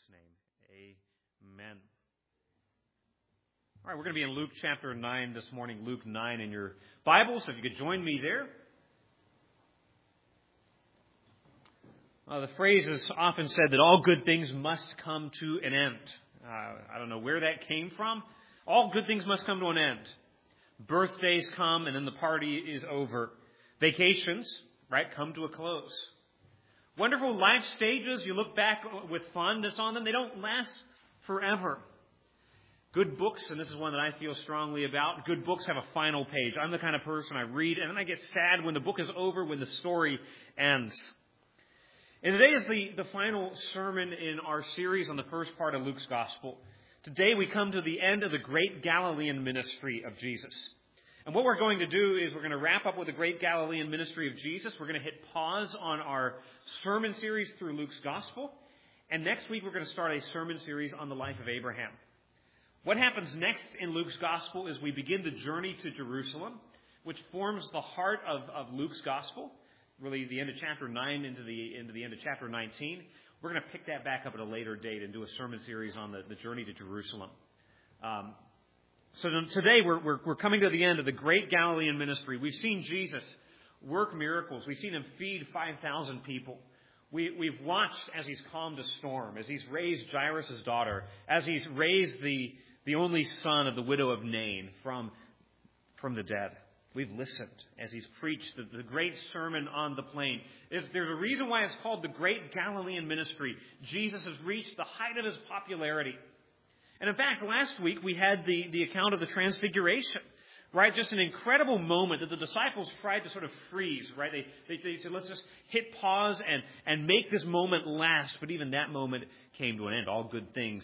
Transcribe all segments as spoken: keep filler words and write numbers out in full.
name, amen. All right, we're going to be in Luke chapter nine this morning, Luke nine in your Bible, so if you could join me there. Uh, the phrase is often said that all good things must come to an end. Uh, I don't know where that came from. All good things must come to an end. Birthdays come and then the party is over. Vacations, right, come to a close. Wonderful life stages, you look back with fondness on them, they don't last forever. Good books, and this is one that I feel strongly about, good books have a final page. I'm the kind of person I read, and then I get sad when the book is over, when the story ends. And today is the, the final sermon in our series on the first part of Luke's Gospel. Today we come to the end of the great Galilean ministry of Jesus. And what we're going to do is we're going to wrap up with the great Galilean ministry of Jesus. We're going to hit pause on our sermon series through Luke's Gospel. And next week we're going to start a sermon series on the life of Abraham. What happens next in Luke's Gospel is we begin the journey to Jerusalem, which forms the heart of, of Luke's Gospel. Really the end of chapter nine into the into the end of chapter nineteen. We're going to pick that back up at a later date and do a sermon series on the, the journey to Jerusalem. Um, so today we're, we're we're coming to the end of the great Galilean ministry. We've seen Jesus work miracles. We've seen him feed five thousand people. We, we've watched as he's calmed a storm, as he's raised Jairus' daughter, as he's raised the the only son of the widow of Nain from from the dead. We've listened as he's preached the, the great sermon on the plain. There's, there's a reason why it's called the great Galilean ministry. Jesus has reached the height of his popularity. And in fact, last week we had the, the account of the Transfiguration, right? Just an incredible moment that the disciples tried to sort of freeze, right? They, they, they said, let's just hit pause and, and make this moment last. But even that moment came to an end. All good things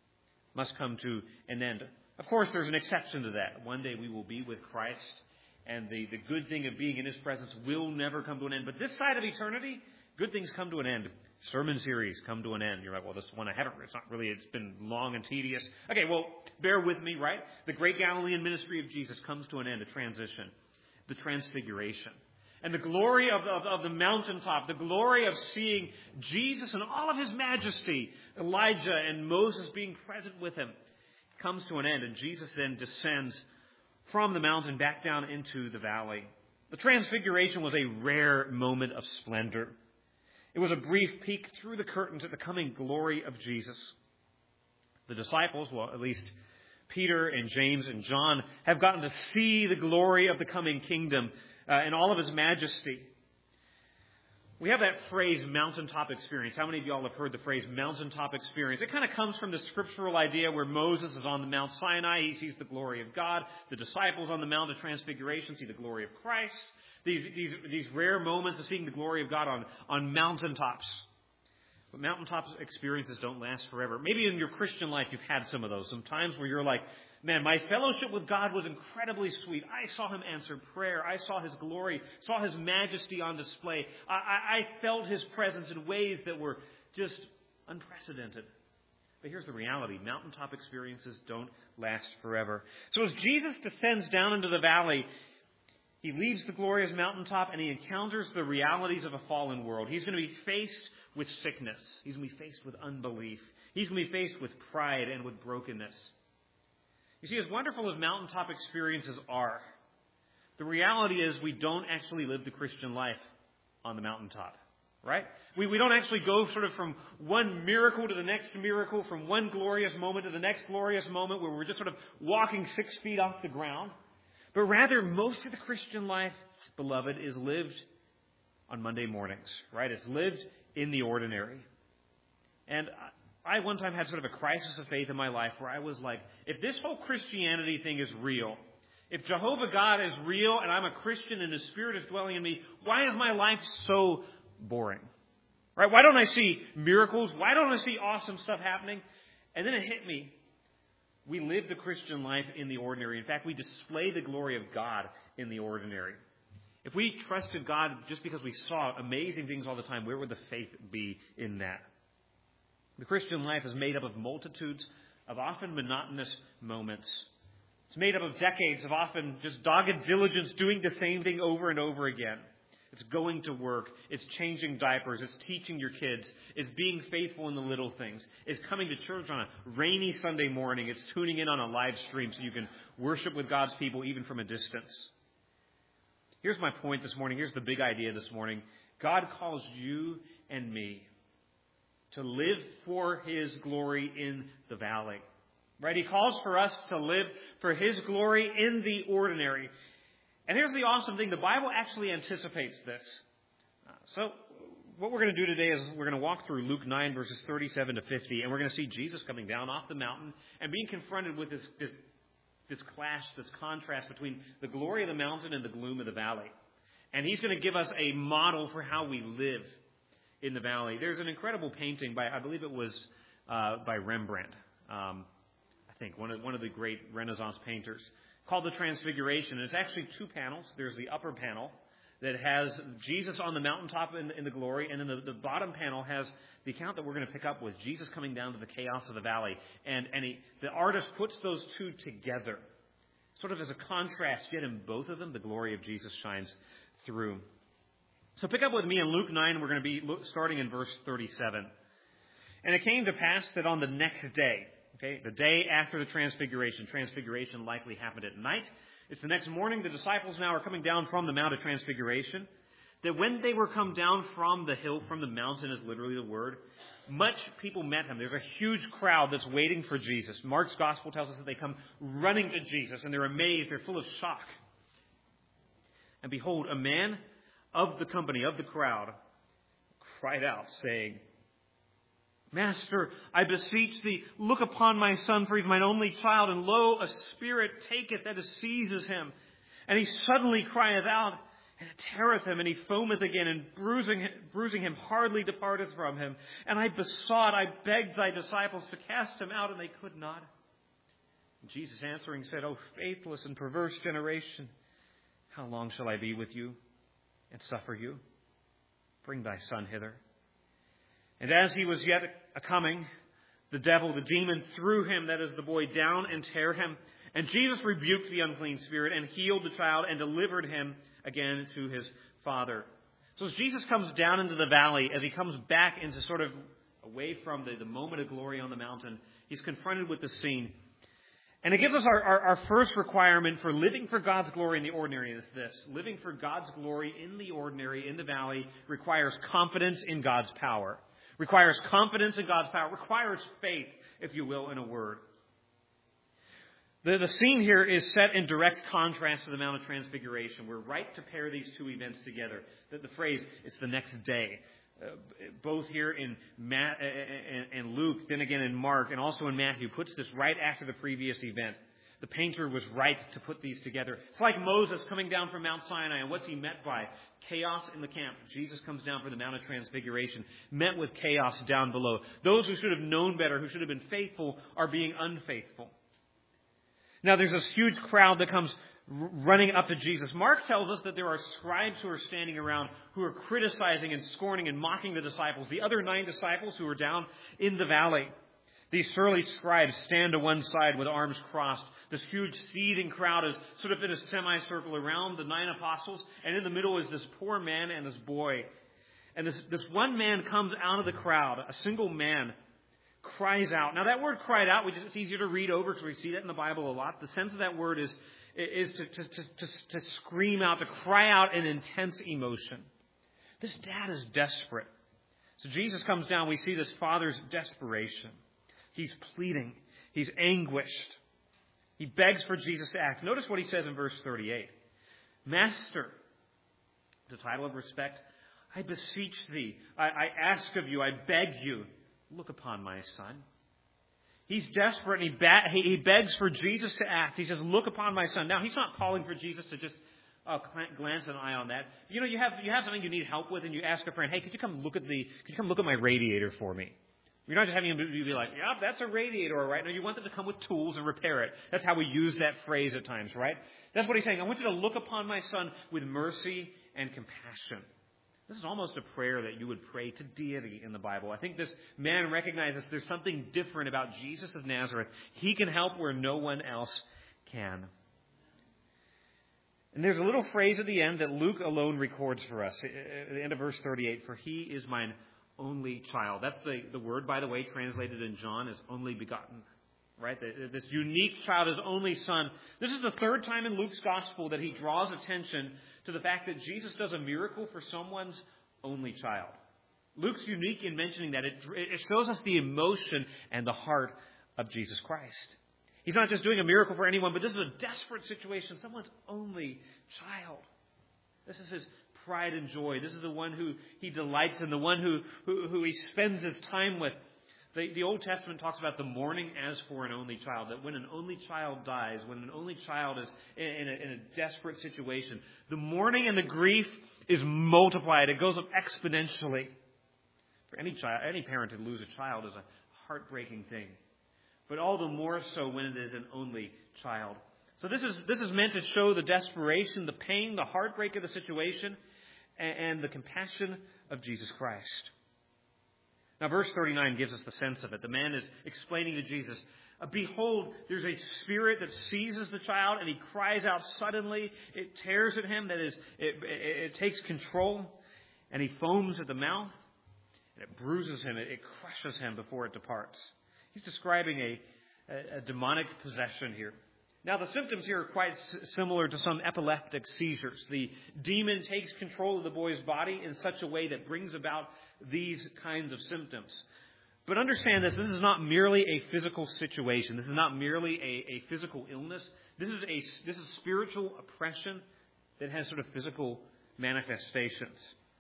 must come to an end. Of course, there's an exception to that. One day we will be with Christ. And the, the good thing of being in his presence will never come to an end. But this side of eternity, good things come to an end. Sermon series come to an end. You're like, well, this one I haven't, it's not really, it's been long and tedious. Okay, well, bear with me, right? The great Galilean ministry of Jesus comes to an end, a transition, the Transfiguration. And the glory of, of, of the mountaintop, the glory of seeing Jesus in all of his majesty, Elijah and Moses being present with him, comes to an end. And Jesus then descends from the mountain back down into the valley. The Transfiguration was a rare moment of splendor. It was a brief peek through the curtains at the coming glory of Jesus. The disciples, well, at least Peter and James and John, have gotten to see the glory of the coming kingdom uh, in all of its majesty. We have that phrase, mountaintop experience. How many of y'all have heard the phrase mountaintop experience? It kind of comes from the scriptural idea where Moses is on the Mount Sinai. He sees the glory of God. The disciples on the Mount of Transfiguration see the glory of Christ. These, these, these rare moments of seeing the glory of God on, on mountaintops. But mountaintop experiences don't last forever. Maybe in your Christian life you've had some of those. Some times where you're like, man, my fellowship with God was incredibly sweet. I saw him answer prayer. I saw his glory, saw his majesty on display. I, I, I felt his presence in ways that were just unprecedented. But here's the reality. Mountaintop experiences don't last forever. So as Jesus descends down into the valley, he leaves the glorious mountaintop and he encounters the realities of a fallen world. He's going to be faced with sickness. He's going to be faced with unbelief. He's going to be faced with pride and with brokenness. You see, as wonderful as mountaintop experiences are, the reality is we don't actually live the Christian life on the mountaintop, right? We, we don't actually go sort of from one miracle to the next miracle, from one glorious moment to the next glorious moment where we're just sort of walking six feet off the ground. But rather, most of the Christian life, beloved, is lived on Monday mornings, right? It's lived in the ordinary. And I one time had sort of a crisis of faith in my life where I was like, if this whole Christianity thing is real, if Jehovah God is real and I'm a Christian and his Spirit is dwelling in me, why is my life so boring? Right? Why don't I see miracles? Why don't I see awesome stuff happening? And then it hit me. We live the Christian life in the ordinary. In fact, we display the glory of God in the ordinary. If we trusted God just because we saw amazing things all the time, where would the faith be in that? The Christian life is made up of multitudes of often monotonous moments. It's made up of decades of often just dogged diligence doing the same thing over and over again. It's going to work. It's changing diapers. It's teaching your kids. It's being faithful in the little things. It's coming to church on a rainy Sunday morning. It's tuning in on a live stream so you can worship with God's people even from a distance. Here's my point this morning. Here's the big idea this morning. God calls you and me to live for His glory in the valley. Right? He calls for us to live for His glory in the ordinary. And here's the awesome thing. The Bible actually anticipates this. Uh, so what we're going to do today is we're going to walk through Luke nine, verses thirty-seven to fifty, and we're going to see Jesus coming down off the mountain and being confronted with this, this, this clash, this contrast between the glory of the mountain and the gloom of the valley. And He's going to give us a model for how we live in the valley. There's an incredible painting by, I believe it was uh, by Rembrandt, um, I think, one of, one of the great Renaissance painters, called The Transfiguration. And it's actually two panels. There's the upper panel that has Jesus on the mountaintop in, in the glory, and then the, the bottom panel has the account that we're going to pick up with Jesus coming down to the chaos of the valley. And, and he, the artist puts those two together, sort of as a contrast, yet in both of them, the glory of Jesus shines through. So pick up with me in Luke nine. We're going to be starting in verse thirty-seven. And it came to pass that on the next day, okay, the day after the transfiguration, transfiguration likely happened at night. It's the next morning. The disciples now are coming down from the Mount of Transfiguration. That when they were come down from the hill, from the mountain is literally the word, much people met Him. There's a huge crowd that's waiting for Jesus. Mark's gospel tells us that they come running to Jesus and they're amazed. They're full of shock. And behold, a man of the company, of the crowd, cried out, saying, Master, I beseech thee, look upon my son, for he is mine only child, and lo, a spirit taketh that seizes him. And he suddenly crieth out, and it teareth him, and he foameth again, and bruising, bruising him hardly departeth from him. And I besought, I begged thy disciples to cast him out, and they could not. And Jesus answering said, O faithless and perverse generation, how long shall I be with you and suffer you? Bring thy son hither. And as he was yet a-coming, the devil, the demon, threw him, that is the boy, down and tear him. And Jesus rebuked the unclean spirit and healed the child and delivered him again to his father. So as Jesus comes down into the valley, as He comes back into sort of away from the, the moment of glory on the mountain, He's confronted with the scene. And it gives us our, our, our first requirement for living for God's glory in the ordinary is this. Living for God's glory in the ordinary, in the valley, requires confidence in God's power. Requires confidence in God's power. Requires faith, if you will, in a word. The, the scene here is set in direct contrast to the Mount of Transfiguration. We're right to pair these two events together. The, the phrase, it's the next day. Uh, both here in Matt uh, and Luke, then again in Mark, and also in Matthew, puts this right after the previous event. The painter was right to put these together. It's like Moses coming down from Mount Sinai, and what's he met by? Chaos in the camp. Jesus comes down from the Mount of Transfiguration, met with chaos down below. Those who should have known better, who should have been faithful, are being unfaithful. Now there's this huge crowd that comes running up to Jesus. Mark tells us that there are scribes who are standing around who are criticizing and scorning and mocking the disciples. The other nine disciples who are down in the valley. These surly scribes stand to one side with arms crossed. This huge seething crowd is sort of in a semicircle around the nine apostles. And in the middle is this poor man and this boy. And this, this one man comes out of the crowd, a single man, cries out. Now that word cried out, we just, it's easier to read over because we see that in the Bible a lot. The sense of that word is is to, to, to, to, to scream out, to cry out in intense emotion. This dad is desperate. So Jesus comes down. We see this father's desperation. He's pleading. He's anguished. He begs for Jesus to act. Notice what he says in verse thirty-eight. Master, the title of respect, I beseech thee, I, I ask of you, I beg you, look upon my son. He's desperate and he, ba- he begs for Jesus to act. He says, look upon my son. Now, he's not calling for Jesus to just uh, glance an eye on that. You know, you have you have something you need help with and you ask a friend, hey, could you come look at the, could you come look at my radiator for me? You're not just having him be like, yeah, that's a radiator, all right. No, you want them to come with tools and repair it. That's how we use that phrase at times, right? That's what he's saying. I want you to look upon my son with mercy and compassion. This is almost a prayer that you would pray to deity in the Bible. I think this man recognizes there's something different about Jesus of Nazareth. He can help where no one else can. And there's a little phrase at the end that Luke alone records for us. At the end of verse thirty-eight, for he is mine only child. That's the, the word, by the way, translated in John as only begotten. Right? This unique child, his only son. This is the third time in Luke's gospel that he draws attention to the fact that Jesus does a miracle for someone's only child. Luke's unique in mentioning that. It, it shows us the emotion and the heart of Jesus Christ. He's not just doing a miracle for anyone, but this is a desperate situation. Someone's only child. This is his pride and joy. This is the one who he delights in, the one who, who, who he spends his time with. The, the Old Testament talks about the mourning as for an only child, that when an only child dies, when an only child is in, in, a, in a desperate situation, the mourning and the grief is multiplied. It goes up exponentially. For any child, any parent to lose a child is a heartbreaking thing. But all the more so when it is an only child. So this is this is meant to show the desperation, the pain, the heartbreak of the situation, and, and the compassion of Jesus Christ. Now, verse thirty-nine gives us the sense of it. The man is explaining to Jesus, behold, there's a spirit that seizes the child, and he cries out suddenly. It tears at him. That is, it, it, it takes control, and he foams at the mouth, and it bruises him. It, it crushes him before it departs. He's describing a, a, a demonic possession here. Now, the symptoms here are quite s- similar to some epileptic seizures. The demon takes control of the boy's body in such a way that brings about these kinds of symptoms. But understand this, this is not merely a physical situation. This is not merely a, a physical illness. This is a this is spiritual oppression that has sort of physical manifestations.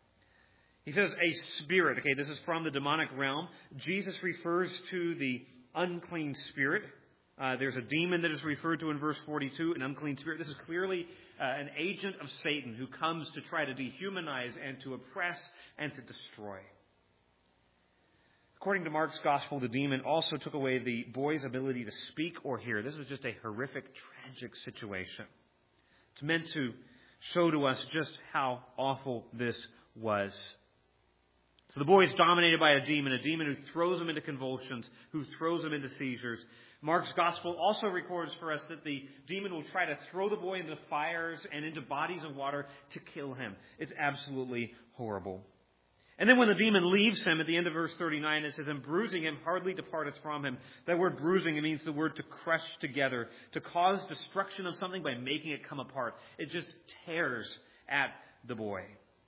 He says a spirit. Okay, this is from the demonic realm. Jesus refers to the unclean spirit. Uh, there's a demon that is referred to in verse forty-two, an unclean spirit. This is clearly uh, an agent of Satan who comes to try to dehumanize and to oppress and to destroy. According to Mark's gospel, the demon also took away the boy's ability to speak or hear. This is just a horrific, tragic situation. It's meant to show to us just how awful this was. So the boy is dominated by a demon, a demon who throws him into convulsions, who throws him into seizures. Mark's gospel also records for us that the demon will try to throw the boy into fires and into bodies of water to kill him. It's absolutely horrible. And then when the demon leaves him, at the end of verse thirty-nine, it says, and bruising him hardly departeth from him. That word bruising, it means the word to crush together, to cause destruction of something by making it come apart. It just tears at the boy.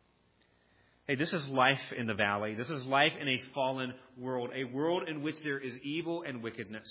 Hey, this is life in the valley. This is life in a fallen world, a world in which there is evil and wickedness.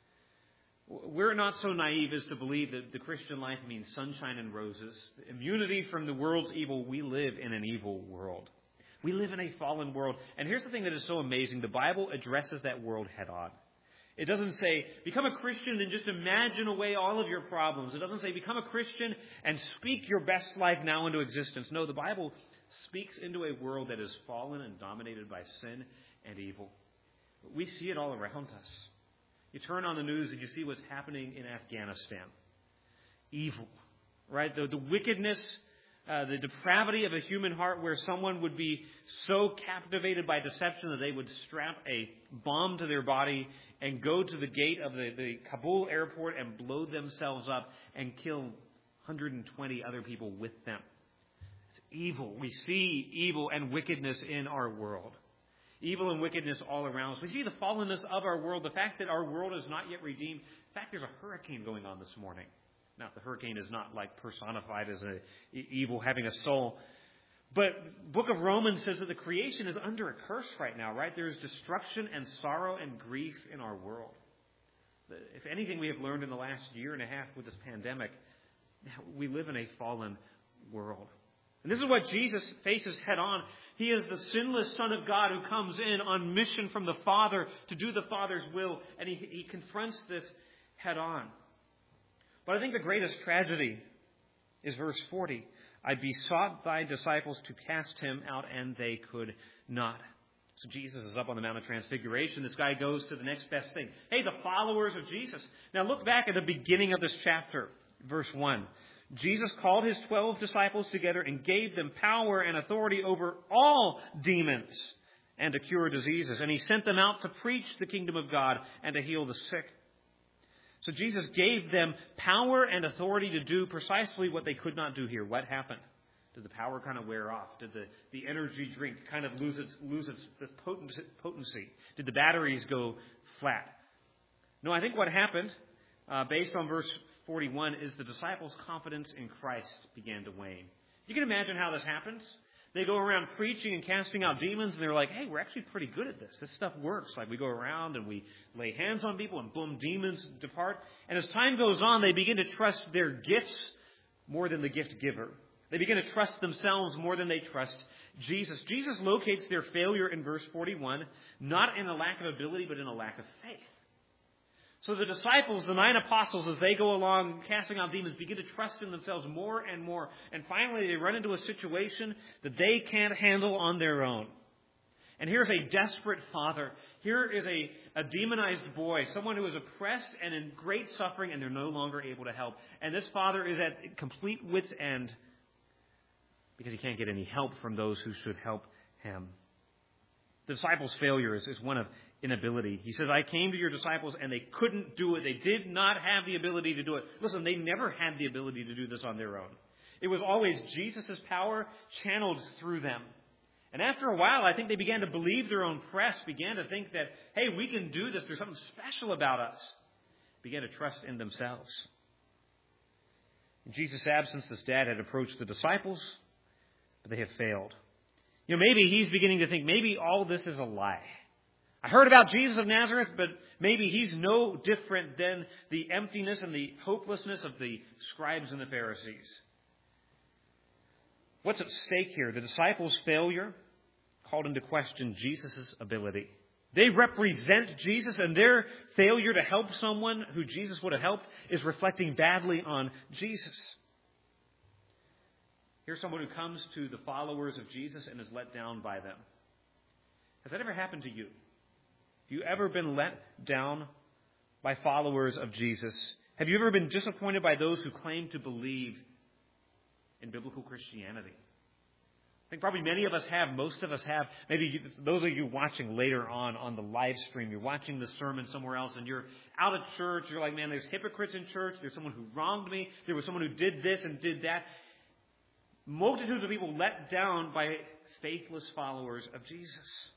We're not so naive as to believe that the Christian life means sunshine and roses, immunity from the world's evil. We live in an evil world. We live in a fallen world. And here's the thing that is so amazing. The Bible addresses that world head on. It doesn't say, become a Christian and just imagine away all of your problems. It doesn't say, become a Christian and speak your best life now into existence. No, the Bible speaks into a world that is fallen and dominated by sin and evil. We see it all around us. You turn on the news and you see what's happening in Afghanistan. Evil, right? The, the wickedness, uh, the depravity of a human heart where someone would be so captivated by deception that they would strap a bomb to their body and go to the gate of the, the Kabul airport and blow themselves up and kill one hundred twenty other people with them. It's evil. We see evil and wickedness in our world. Evil and wickedness all around us. We see the fallenness of our world, the fact that our world is not yet redeemed. In fact, there's a hurricane going on this morning. Now, the hurricane is not like personified as an evil having a soul. But Book of Romans says that the creation is under a curse right now, right? There's destruction and sorrow and grief in our world. If anything we have learned in the last year and a half with this pandemic, we live in a fallen world. And this is what Jesus faces head on. He is the sinless Son of God who comes in on mission from the Father to do the Father's will. And he, he confronts this head on. But I think the greatest tragedy is verse forty. I besought thy disciples to cast him out, and they could not. So Jesus is up on the Mount of Transfiguration. This guy goes to the next best thing. Hey, the followers of Jesus. Now look back at the beginning of this chapter, verse one. Jesus called his twelve disciples together and gave them power and authority over all demons and to cure diseases. And he sent them out to preach the kingdom of God and to heal the sick. So Jesus gave them power and authority to do precisely what they could not do here. What happened? Did the power kind of wear off? Did the, the energy drink kind of lose its lose its potency? Did the batteries go flat? No, I think what happened, uh, based on verse forty-one, is the disciples' confidence in Christ began to wane. You can imagine how this happens. They go around preaching and casting out demons, and they're like, hey, we're actually pretty good at this. This stuff works. Like, we go around and we lay hands on people, and boom, demons depart. And as time goes on, they begin to trust their gifts more than the gift giver. They begin to trust themselves more than they trust Jesus. Jesus locates their failure in verse forty-one, not in a lack of ability, but in a lack of faith. So the disciples, the nine apostles, as they go along casting out demons, begin to trust in themselves more and more. And finally, they run into a situation that they can't handle on their own. And here's a desperate father. Here is a, a demonized boy, someone who is oppressed and in great suffering, and they're no longer able to help. And this father is at complete wit's end because he can't get any help from those who should help him. The disciples' failure is, is one of inability. He says, I came to your disciples and they couldn't do it. They did not have the ability to do it. Listen, they never had the ability to do this on their own. It was always Jesus' power channeled through them. And after a while, I think they began to believe their own press, began to think that, hey, we can do this. There's something special about us. Began to trust in themselves. In Jesus' absence, this dad had approached the disciples, but they have failed. You know, maybe he's beginning to think, maybe all this is a lie. I heard about Jesus of Nazareth, but maybe he's no different than the emptiness and the hopelessness of the scribes and the Pharisees. What's at stake here? The disciples' failure called into question Jesus' ability. They represent Jesus, and their failure to help someone who Jesus would have helped is reflecting badly on Jesus. Here's someone who comes to the followers of Jesus and is let down by them. Has that ever happened to you? Have you ever been let down by followers of Jesus? Have you ever been disappointed by those who claim to believe in biblical Christianity? I think probably many of us have. Most of us have. Maybe you, those of you watching later on on the live stream, you're watching the sermon somewhere else and you're out of church. You're like, man, there's hypocrites in church. There's someone who wronged me. There was someone who did this and did that. Multitudes of people let down by faithless followers of Jesus.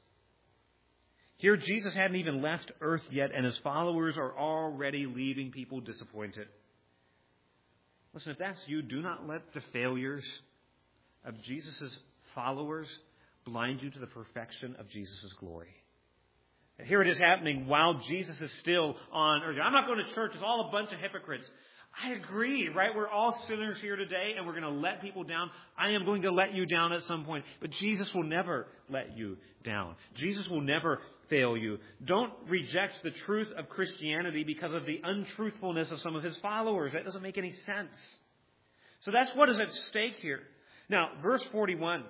Here, Jesus hadn't even left earth yet, and his followers are already leaving people disappointed. Listen, if that's you, do not let the failures of Jesus' followers blind you to the perfection of Jesus' glory. And here it is happening while Jesus is still on earth. I'm not going to church. It's all a bunch of hypocrites. I agree, right? We're all sinners here today, and we're going to let people down. I am going to let you down at some point. But Jesus will never let you down. Jesus will never fail you. Don't reject the truth of Christianity because of the untruthfulness of some of his followers. That doesn't make any sense. So that's what is at stake here. Now, verse forty-one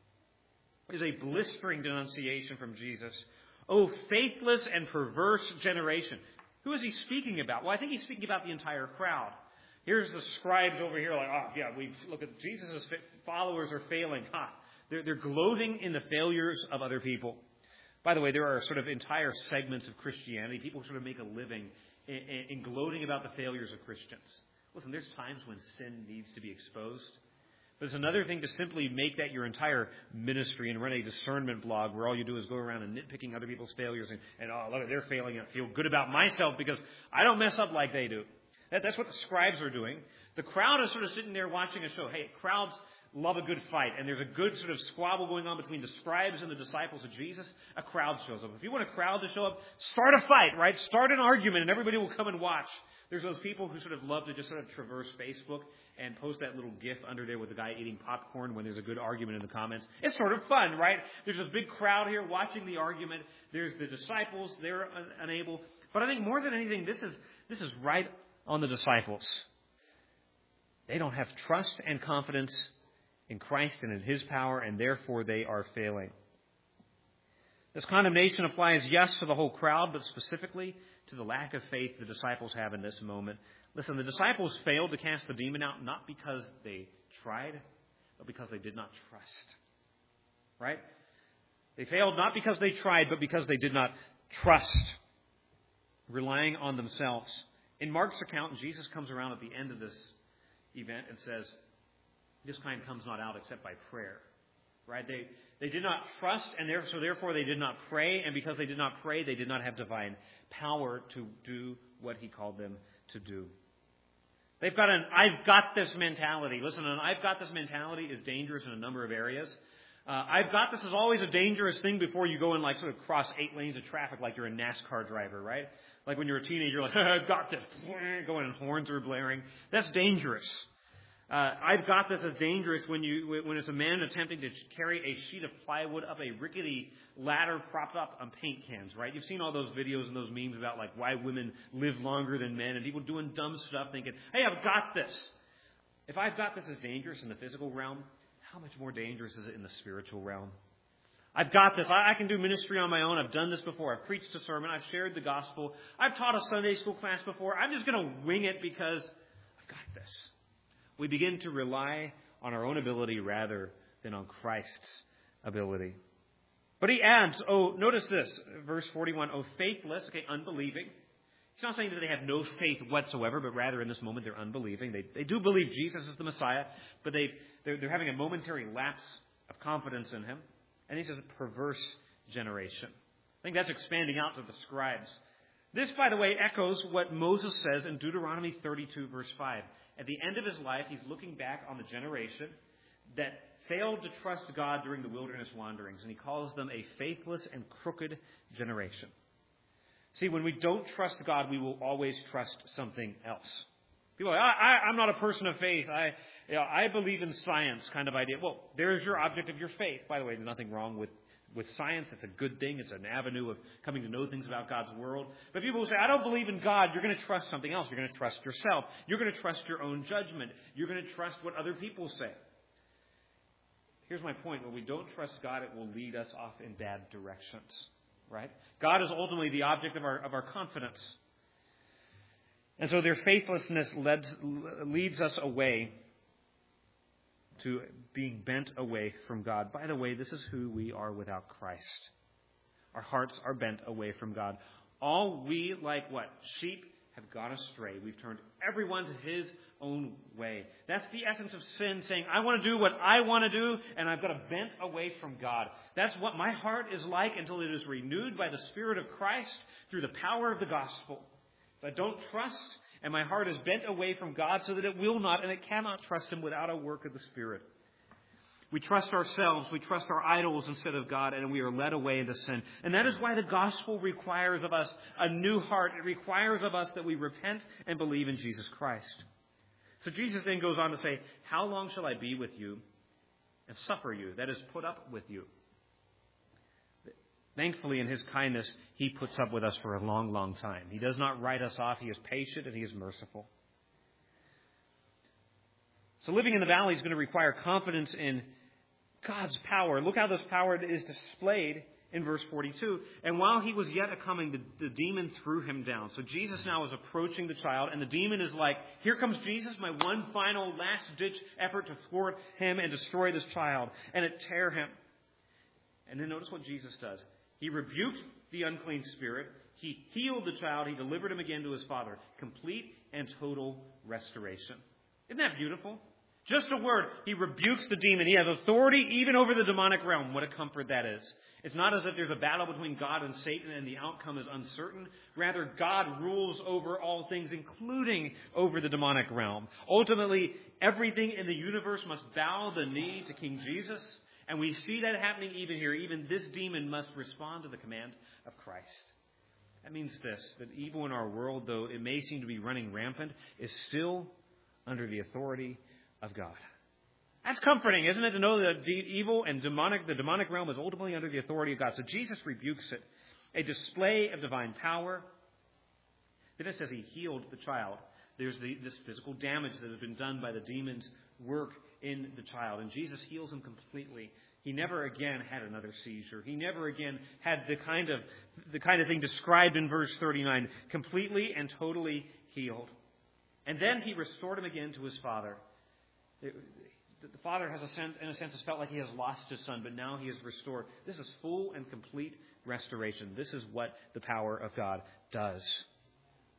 is a blistering denunciation from Jesus. Oh, faithless and perverse generation. Who is he speaking about? Well, I think he's speaking about the entire crowd. Here's the scribes over here like, oh, yeah, we look at Jesus' followers are failing. Ha! They're, they're gloating in the failures of other people. By the way, there are sort of entire segments of Christianity. People sort of make a living in, in, in gloating about the failures of Christians. Listen, there's times when sin needs to be exposed. But it's another thing to simply make that your entire ministry and run a discernment blog where all you do is go around and nitpicking other people's failures and, and oh, look, they're failing and I feel good about myself because I don't mess up like they do. That, that's what the scribes are doing. The crowd is sort of sitting there watching a show. Hey, crowds love a good fight, and there's a good sort of squabble going on between the scribes and the disciples of Jesus. A crowd shows up. If you want a crowd to show up, start a fight, right? Start an argument, and everybody will come and watch. There's those people who sort of love to just sort of traverse Facebook and post that little GIF under there with the guy eating popcorn when there's a good argument in the comments. It's sort of fun, right? There's this big crowd here watching the argument. There's the disciples. They're un- unable. But I think more than anything, this is this is right on the disciples. They don't have trust and confidence in Christ and in his power, and therefore they are failing. This condemnation applies, yes, to the whole crowd, but specifically to the lack of faith the disciples have in this moment. Listen, the disciples failed to cast the demon out not because they tried, but because they did not trust. Right? They failed not because they tried, but because they did not trust, relying on themselves In Mark's account, Jesus comes around at the end of this event and says, this kind comes not out except by prayer. Right? They they did not trust, and therefore, so therefore they did not pray, and because they did not pray, they did not have divine power to do what he called them to do. They've got an I've got this mentality. Listen, an I've got this mentality is dangerous in a number of areas. Uh, I've got this is always a dangerous thing before you go and like sort of cross eight lanes of traffic like you're a NASCAR driver, right? Like when you're a teenager, like, I've got this, going and horns are blaring. That's dangerous. Uh, I've got this as dangerous when you when it's a man attempting to carry a sheet of plywood up a rickety ladder propped up on paint cans, right? You've seen all those videos and those memes about like why women live longer than men and people doing dumb stuff thinking, hey, I've got this. If I've got this as dangerous in the physical realm, how much more dangerous is it in the spiritual realm? I've got this. I, I can do ministry on my own. I've done this before. I've preached a sermon. I've shared the gospel. I've taught a Sunday school class before. I'm just going to wing it because I've got this. We begin to rely on our own ability rather than on Christ's ability. But he adds, oh, notice this, verse forty-one, oh, faithless, okay, unbelieving. He's not saying that they have no faith whatsoever, but rather in this moment they're unbelieving. They, they do believe Jesus is the Messiah, but they've, they're, they're having a momentary lapse of confidence in him. And he says, perverse generation. I think that's expanding out to the scribes. This, by the way, echoes what Moses says in Deuteronomy thirty-two, verse five. At the end of his life, he's looking back on the generation that failed to trust God during the wilderness wanderings, and he calls them a faithless and crooked generation. See, when we don't trust God, we will always trust something else. People are like, I, I, I'm not a person of faith. I, you know, I believe in science kind of idea. Well, there's your object of your faith. By the way, there's nothing wrong with With science. It's a good thing. It's an avenue of coming to know things about God's world. But people who say, I don't believe in God, you're going to trust something else. You're going to trust yourself. You're going to trust your own judgment. You're going to trust what other people say. Here's my point. When we don't trust God, it will lead us off in bad directions. Right? God is ultimately the object of our, of our confidence. And so their faithlessness led, leads us away to being bent away from God. By the way, this is who we are without Christ. Our hearts are bent away from God. All we, like what? Sheep have gone astray. We've turned everyone to his own way. That's the essence of sin, saying, I want to do what I want to do, and I've got a bent away from God. That's what my heart is like until it is renewed by the Spirit of Christ through the power of the gospel. So I don't trust, and my heart is bent away from God so that it will not and it cannot trust him without a work of the Spirit. We trust ourselves, we trust our idols instead of God, and we are led away into sin. And that is why the gospel requires of us a new heart. It requires of us that we repent and believe in Jesus Christ. So Jesus then goes on to say, how long shall I be with you and suffer you? That is, put up with you. Thankfully, in his kindness, he puts up with us for a long, long time. He does not write us off. He is patient and he is merciful. So living in the valley is going to require confidence in God's power. Look how this power is displayed in verse forty-two. And while he was yet a-coming, the, the demon threw him down. So Jesus now is approaching the child, and the demon is like, here comes Jesus, my one final last-ditch effort to thwart him and destroy this child. And it tear him. And then notice what Jesus does. He rebuked the unclean spirit. He healed the child. He delivered him again to his father. Complete and total restoration. Isn't that beautiful? Just a word. He rebukes the demon. He has authority even over the demonic realm. What a comfort that is. It's not as if there's a battle between God and Satan and the outcome is uncertain. Rather, God rules over all things, including over the demonic realm. Ultimately, everything in the universe must bow the knee to King Jesus. And we see that happening even here. Even this demon must respond to the command of Christ. That means this, that evil in our world, though it may seem to be running rampant, is still under the authority of God. That's comforting, isn't it, to know that the evil and demonic, the demonic realm is ultimately under the authority of God. So Jesus rebukes it. A display of divine power. Then it says he healed the child. There's the, this physical damage that has been done by the demon's work in the child. And Jesus heals him completely. He never again had another seizure. He never again had the kind of the kind of thing described in verse thirty-nine, completely and totally healed. And then he restored him again to his father. The father has, a sense, in a sense, has felt like he has lost his son, but now he is restored. This is full and complete restoration. This is what the power of God does.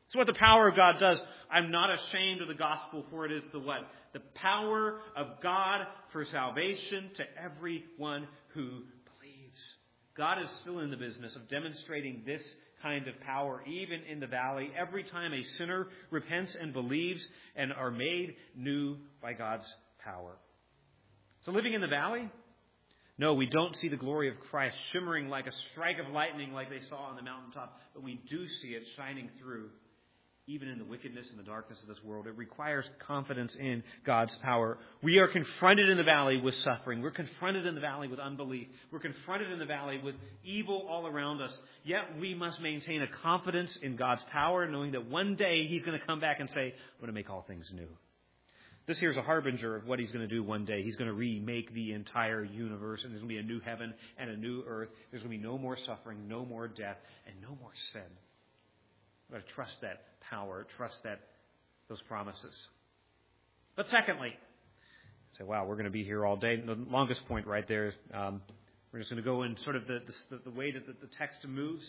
It's what the power of God does. I'm not ashamed of the gospel, for it is the what? The power of God for salvation to everyone who believes. God is still in the business of demonstrating this kind of power, even in the valley, every time a sinner repents and believes and are made new by God's power. So living in the valley? No, we don't see the glory of Christ shimmering like a strike of lightning like they saw on the mountaintop, but we do see it shining through, even in the wickedness and the darkness of this world. It requires confidence in God's power. We are confronted in the valley with suffering. We're confronted in the valley with unbelief. We're confronted in the valley with evil all around us. Yet we must maintain a confidence in God's power, knowing that one day He's going to come back and say, I'm going to make all things new. This here is a harbinger of what He's going to do one day. He's going to remake the entire universe, and there's going to be a new heaven and a new earth. There's going to be no more suffering, no more death, and no more sin. We've got to trust that power, trust that those promises. But secondly, say, wow, we're going to be here all day. The longest point right there, um, we're just going to go in sort of the, the, the way that the, the text moves.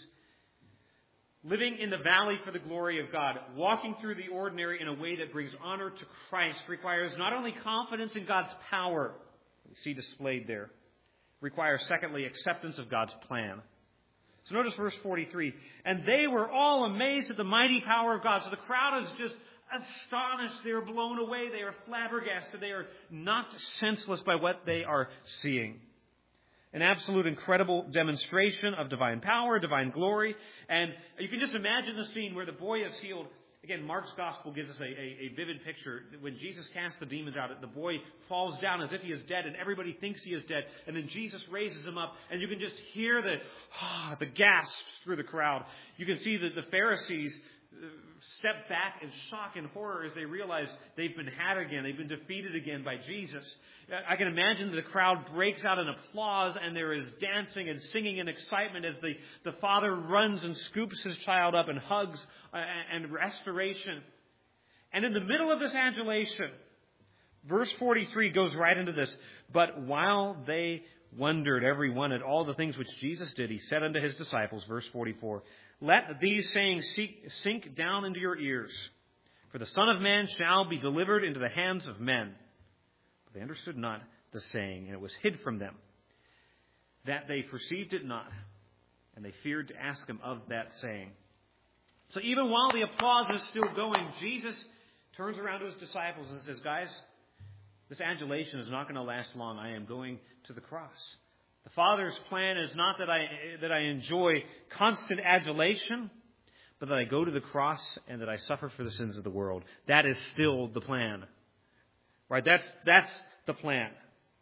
Living in the valley for the glory of God, walking through the ordinary in a way that brings honor to Christ requires not only confidence in God's power, we see displayed there, requires, secondly, acceptance of God's plan. So notice verse forty-three. And they were all amazed at the mighty power of God. So the crowd is just astonished. They are blown away. They are flabbergasted. They are knocked senseless by what they are seeing. An absolute incredible demonstration of divine power, divine glory. And you can just imagine the scene where the boy is healed. Again, Mark's gospel gives us a, a, a vivid picture. When Jesus casts the demons out, the boy falls down as if he is dead, and everybody thinks he is dead. And then Jesus raises him up, and you can just hear the, ah, the gasps through the crowd. You can see that the Pharisees step back in shock and horror as they realize they've been had again. They've been defeated again by Jesus. I can imagine the crowd breaks out in applause, and there is dancing and singing and excitement as the, the father runs and scoops his child up and hugs uh, and restoration. And in the middle of this adulation, verse forty-three goes right into this. But while they wondered every one at all the things which Jesus did, He said unto His disciples, verse forty-four, let these sayings sink down into your ears, for the Son of Man shall be delivered into the hands of men. But they understood not the saying, and it was hid from them, that they perceived it not, and they feared to ask Him of that saying. So even while the applause is still going, Jesus turns around to His disciples and says, guys, this adulation is not going to last long. I am going to the cross. The Father's plan is not that I that I enjoy constant adulation, but that I go to the cross and that I suffer for the sins of the world. That is still the plan. Right? That's that's the plan.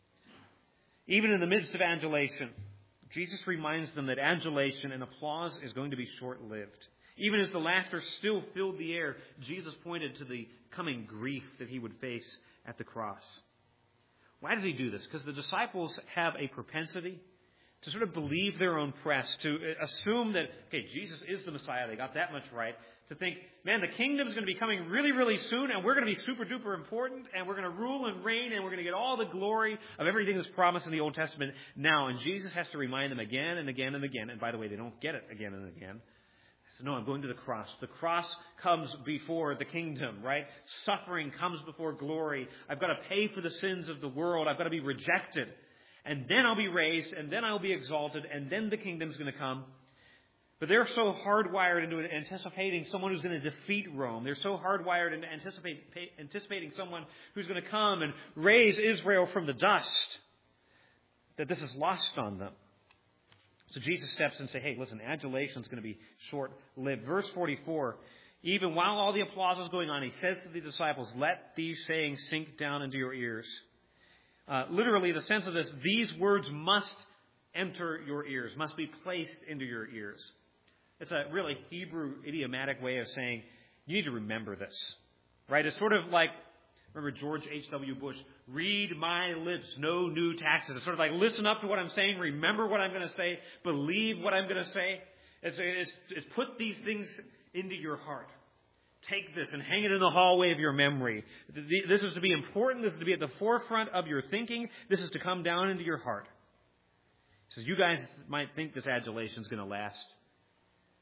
Even in the midst of adulation, Jesus reminds them that adulation and applause is going to be short-lived. Even as the laughter still filled the air, Jesus pointed to the coming grief that He would face at the cross. Why does He do this? Because the disciples have a propensity to sort of believe their own press, to assume that, okay, Jesus is the Messiah. They got that much right. To think, man, the kingdom is going to be coming really, really soon, and we're going to be super duper important, and we're going to rule and reign, and we're going to get all the glory of everything that's promised in the Old Testament now. And Jesus has to remind them again and again and again. And by the way, they don't get it again and again. So no, I'm going to the cross. The cross comes before the kingdom, right? Suffering comes before glory. I've got to pay for the sins of the world. I've got to be rejected. And then I'll be raised, and then I'll be exalted, and then the kingdom's going to come. But they're so hardwired into anticipating someone who's going to defeat Rome. They're so hardwired into anticipate, anticipating someone who's going to come and raise Israel from the dust that this is lost on them. So Jesus steps in and says, hey, listen, adulation is going to be short-lived. Verse forty-four, even while all the applause is going on, He says to the disciples, let these sayings sink down into your ears. Uh, literally, the sense of this, these words must enter your ears, must be placed into your ears. It's a really Hebrew idiomatic way of saying, you need to remember this. Right? It's sort of like, remember George H W Bush, read my lips, no new taxes. It's sort of like, listen up to what I'm saying, remember what I'm going to say, believe what I'm going to say. It's, it's, it's put these things into your heart. Take this and hang it in the hallway of your memory. This is to be important. This is to be at the forefront of your thinking. This is to come down into your heart. He says, you guys might think this adulation is going to last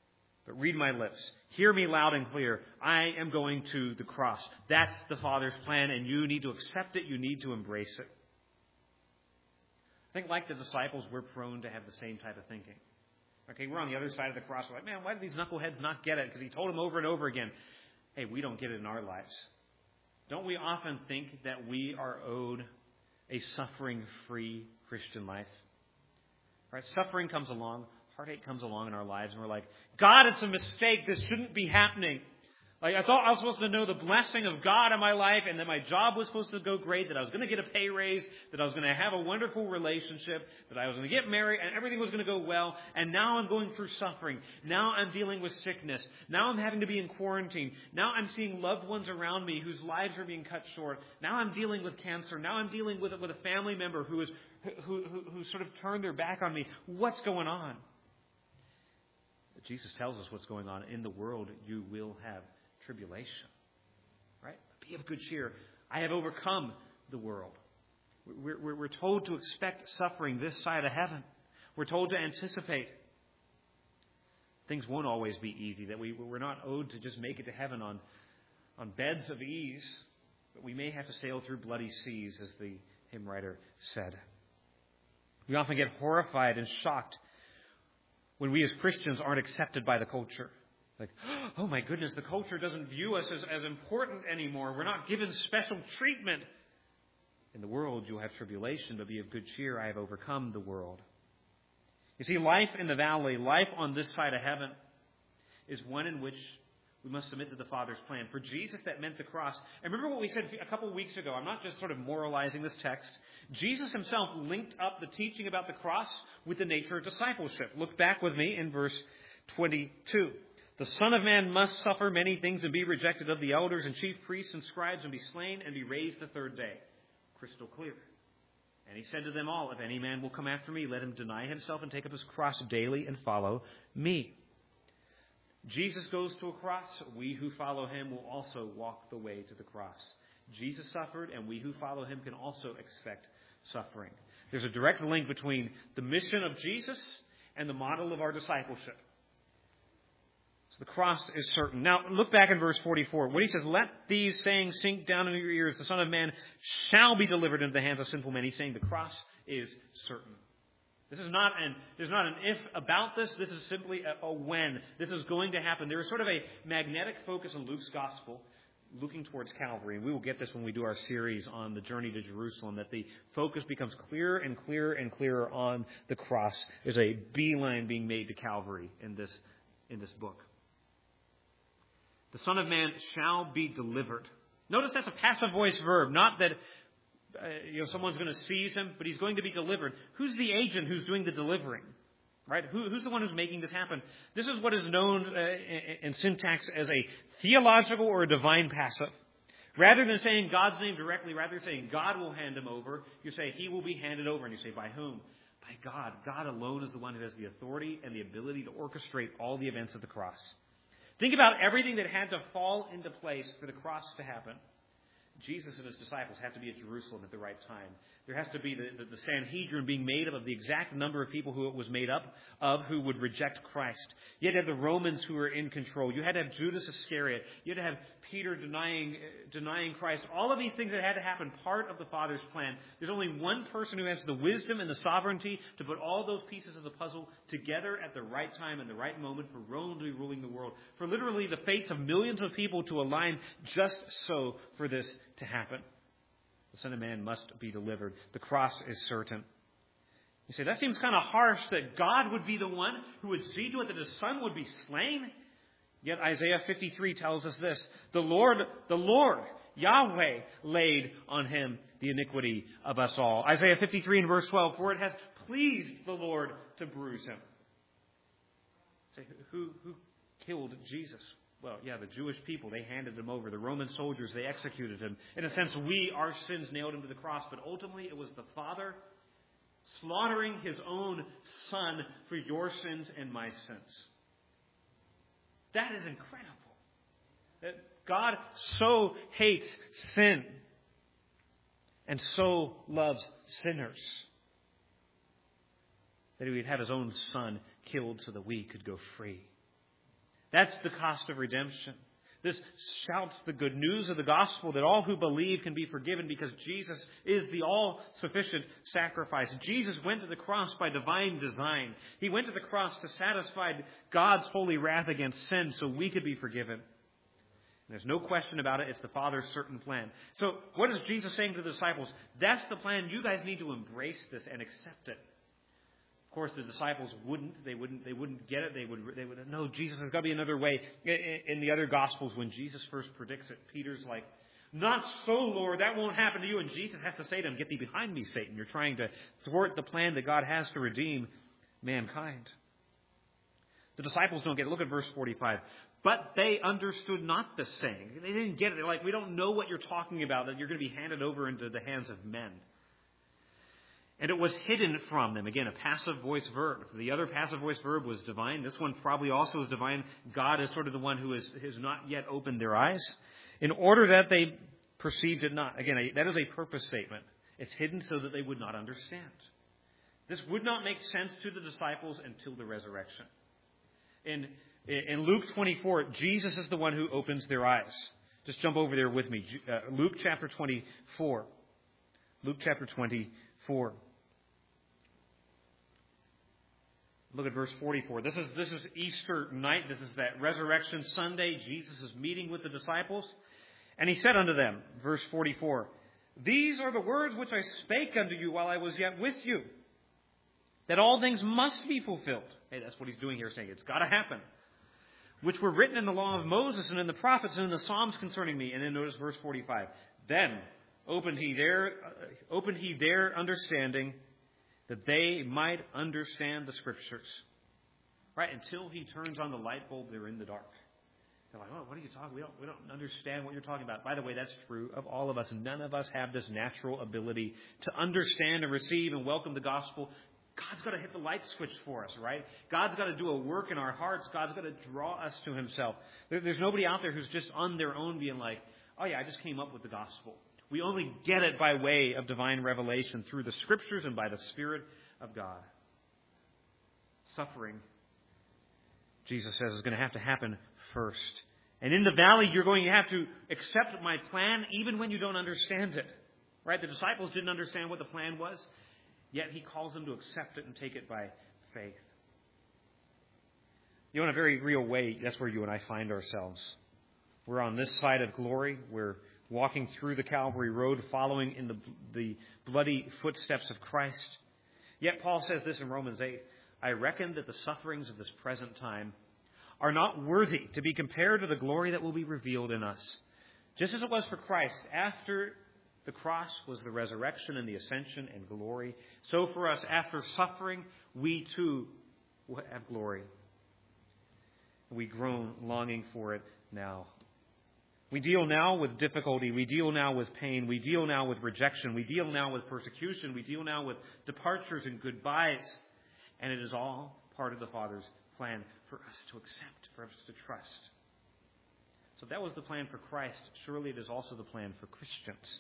But read my lips. Hear me loud and clear. I am going to the cross. That's the Father's plan, and you need to accept it. You need to embrace it. I think like the disciples, we're prone to have the same type of thinking. Okay, we're on the other side of the cross. We're like, man, why do these knuckleheads not get it? Because he told them over and over again. Hey, we don't get it in our lives. Don't we often think that we are owed a suffering-free Christian life? Right? Suffering comes along, heartache comes along in our lives, and we're like, God, it's a mistake. This shouldn't be happening. Like, I thought I was supposed to know the blessing of God in my life, and that my job was supposed to go great, that I was going to get a pay raise, that I was going to have a wonderful relationship, that I was going to get married, and everything was going to go well. And now I'm going through suffering. Now I'm dealing with sickness. Now I'm having to be in quarantine. Now I'm seeing loved ones around me whose lives are being cut short. Now I'm dealing with cancer. Now I'm dealing with with a family member who is who who, who sort of turned their back on me. What's going on? Jesus tells us what's going on. In the world, you will have tribulation, right? Be of good cheer. I have overcome the world. We're, we're, we're told to expect suffering this side of heaven. We're told to anticipate. Things won't always be easy. That we, we're not owed to just make it to heaven on, on beds of ease, but we may have to sail through bloody seas, as the hymn writer said. We often get horrified and shocked when we as Christians aren't accepted by the culture. Like, oh my goodness, the culture doesn't view us as, as important anymore. We're not given special treatment. In the world, you'll have tribulation, but be of good cheer. I have overcome the world. You see, life in the valley, life on this side of heaven, is one in which we must submit to the Father's plan. For Jesus, that meant the cross. And remember what we said a couple of weeks ago. I'm not just sort of moralizing this text. Jesus himself linked up the teaching about the cross with the nature of discipleship. Look back with me in verse twenty-two. The Son of Man must suffer many things and be rejected of the elders and chief priests and scribes and be slain and be raised the third day. Crystal clear. And he said to them all, if any man will come after me, let him deny himself and take up his cross daily and follow me. Jesus goes to a cross. We who follow him will also walk the way to the cross. Jesus suffered, and we who follow him can also expect suffering. There's a direct link between the mission of Jesus and the model of our discipleship. The cross is certain. Now, look back in verse forty-four. When he says, let these sayings sink down into your ears, the Son of Man shall be delivered into the hands of sinful men. He's saying the cross is certain. This is not an, there's not an if about this. This is simply a, a when. This is going to happen. There is sort of a magnetic focus in Luke's gospel looking towards Calvary. And we will get this when we do our series on the journey to Jerusalem, that the focus becomes clearer and clearer and clearer on the cross. There's a beeline being made to Calvary in this, in this book. The Son of Man shall be delivered. Notice that's a passive voice verb. Not that uh, you know someone's going to seize him, but he's going to be delivered. Who's the agent who's doing the delivering? Right? Who, who's the one who's making this happen? This is what is known uh, in, in syntax as a theological or a divine passive. Rather than saying God's name directly, rather than saying God will hand him over, you say he will be handed over. And you say, by whom? By God. God alone is the one who has the authority and the ability to orchestrate all the events of the cross. Think about everything that had to fall into place for the cross to happen. Jesus and his disciples have to be at Jerusalem at the right time. There has to be the, the, the Sanhedrin being made up of the exact number of people who it was made up of who would reject Christ. You had to have the Romans who were in control. You had to have Judas Iscariot. You had to have Peter denying denying Christ. All of these things that had to happen, part of the Father's plan. There's only one person who has the wisdom and the sovereignty to put all those pieces of the puzzle together at the right time and the right moment for Rome to be ruling the world. For literally the fates of millions of people to align just so for this to happen. The Son of Man must be delivered. The cross is certain. You say, that seems kind of harsh that God would be the one who would see to it that his Son would be slain. Yet Isaiah fifty-three tells us this. The Lord, the Lord, Yahweh, laid on him the iniquity of us all. Isaiah fifty-three and verse twelve, for it has pleased the Lord to bruise him. Say, who, who killed Jesus? Well, yeah, the Jewish people, they handed him over. The Roman soldiers, they executed him. In a sense, we, our sins, nailed him to the cross. But ultimately, it was the Father slaughtering his own Son for your sins and my sins. That is incredible. That God so hates sin and so loves sinners that he would have his own Son killed so that we could go free. That's the cost of redemption. This shouts the good news of the gospel that all who believe can be forgiven because Jesus is the all-sufficient sacrifice. Jesus went to the cross by divine design. He went to the cross to satisfy God's holy wrath against sin so we could be forgiven. And there's no question about it. It's the Father's certain plan. So what is Jesus saying to the disciples? That's the plan. You guys need to embrace this and accept it. Of course, the disciples wouldn't. They wouldn't. They wouldn't get it. They would. They would. No, Jesus, has got to be another way. In the other Gospels, when Jesus first predicts it, Peter's like, "Not so, Lord. That won't happen to you." And Jesus has to say to him, "Get thee behind me, Satan. You're trying to thwart the plan that God has to redeem mankind." The disciples don't get it. Look at verse forty-five. But they understood not the saying. They didn't get it. They're like, "We don't know what you're talking about. That you're going to be handed over into the hands of men." And it was hidden from them. Again, a passive voice verb. The other passive voice verb was divine. This one probably also is divine. God is sort of the one who is, has not yet opened their eyes, in order that they perceived it not. Again, that is a purpose statement. It's hidden so that they would not understand. This would not make sense to the disciples until the resurrection. In, in Luke twenty-four, Jesus is the one who opens their eyes. Just jump over there with me. Uh, Luke chapter twenty-four. Luke chapter twenty-four. Look at verse forty-four. This is, this is Easter night. This is that resurrection Sunday. Jesus is meeting with the disciples. And he said unto them, verse forty-four, "These are the words which I spake unto you while I was yet with you, that all things must be fulfilled." Hey, that's what he's doing here, saying it's got to happen. "Which were written in the law of Moses and in the prophets and in the Psalms concerning me." And then notice verse forty-five. "Then opened he their, uh, opened he their understanding, that they might understand the Scriptures." Right? Until he turns on the light bulb, they're in the dark. They're like, "Oh, what are you talking? We don't, we don't understand what you're talking about." By the way, that's true of all of us. None of us have this natural ability to understand and receive and welcome the gospel. God's got to hit the light switch for us, right? God's got to do a work in our hearts. God's got to draw us to himself. There, there's nobody out there who's just on their own being like, "Oh yeah, I just came up with the gospel." We only get it by way of divine revelation through the Scriptures and by the Spirit of God. Suffering, Jesus says, is going to have to happen first. And in the valley, you're going to have to accept my plan even when you don't understand it. Right? The disciples didn't understand what the plan was, yet he calls them to accept it and take it by faith. You know, in a very real way, that's where you and I find ourselves. We're on this side of glory. We're walking through the Calvary Road, following in the, the bloody footsteps of Christ. Yet Paul says this in Romans eight, "I reckon that the sufferings of this present time are not worthy to be compared to the glory that will be revealed in us." Just as it was for Christ, after the cross was the resurrection and the ascension and glory, so for us, after suffering, we too will have glory. We groan longing for it now. We deal now with difficulty. We deal now with pain. We deal now with rejection. We deal now with persecution. We deal now with departures and goodbyes. And it is all part of the Father's plan for us to accept, for us to trust. So that was the plan for Christ. Surely it is also the plan for Christians.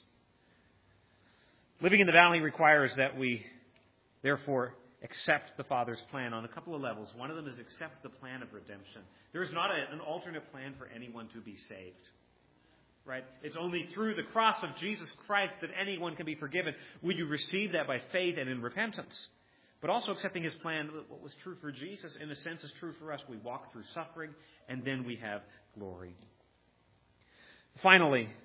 Living in the valley requires that we, therefore, accept the Father's plan on a couple of levels. One of them is accept the plan of redemption. There is not a, an alternate plan for anyone to be saved. Right? It's only through the cross of Jesus Christ that anyone can be forgiven. Will you receive that by faith and in repentance? But also accepting his plan, what was true for Jesus, in a sense, is true for us. We walk through suffering, and then we have glory. Finally,